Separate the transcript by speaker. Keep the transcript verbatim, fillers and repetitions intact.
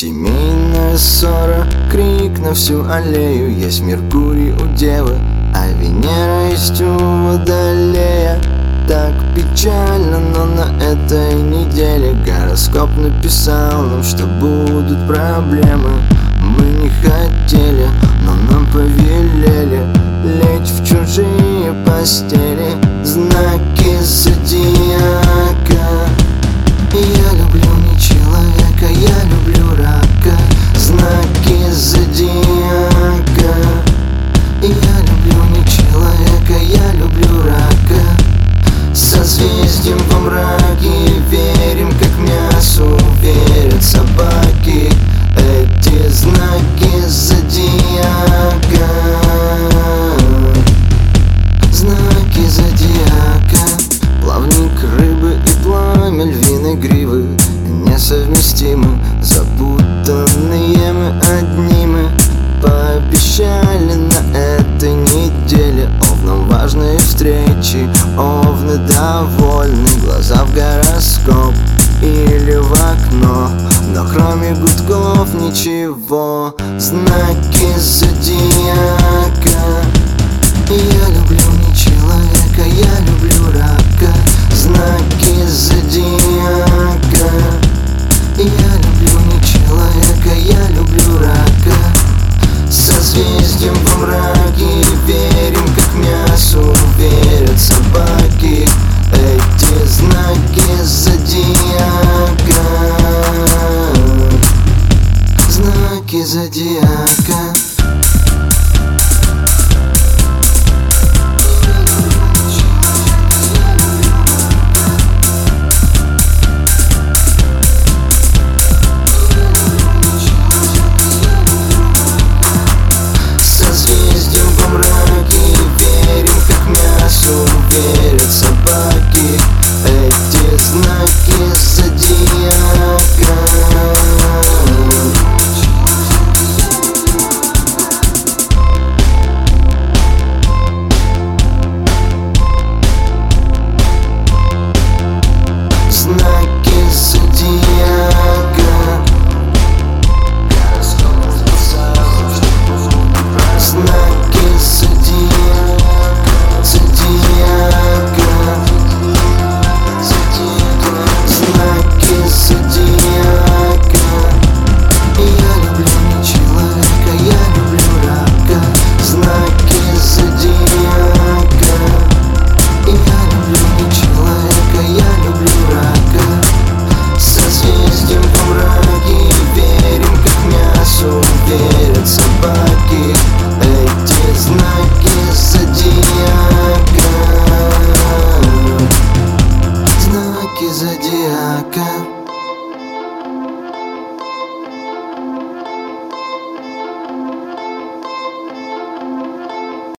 Speaker 1: Семейная ссора, крик на всю аллею. Есть Меркурий у Девы, а Венера есть у Водолея. Так печально, но на этой неделе гороскоп написал нам, что будут проблемы. Мы не хотели, но нам повелели лечь в чужие постели. Знаки зодиака. Я люблю не человека, я люблю рака. Знаки зодиака. Я люблю не человека, я люблю рака. Созвездием во мраке верим, как мясу верят собаки. Эти знаки зодиака. Знаки зодиака. Плавник рыбы и пламя львиной гривы несовместимы. Запутанные мы одни мы пообещали на этой неделе. Овнам важные встречи, овны довольны. Глаза в гороскоп или в окно, но кроме гудков ничего. Знаки зодиака. Я люблю не человека, я люблю рака. Знаки зодиака.